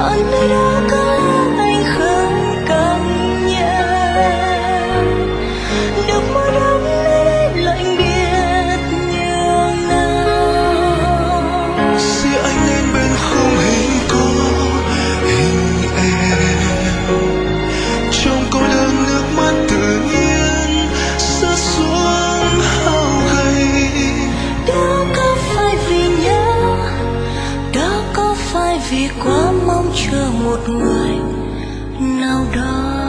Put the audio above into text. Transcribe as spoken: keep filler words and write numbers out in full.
ở nơi đó có lẽ anh không cần nhẹ. Nước mưa đẫm nơi đây lạnh biết nhường nào. Sẽ anh lên bên không hình có hình em, trong cô đơn nước mắt tự nhiên rớt xuống hao gầy. Đó có phải vì nhớ, đó có phải vì quá mong chờ một người nào đó.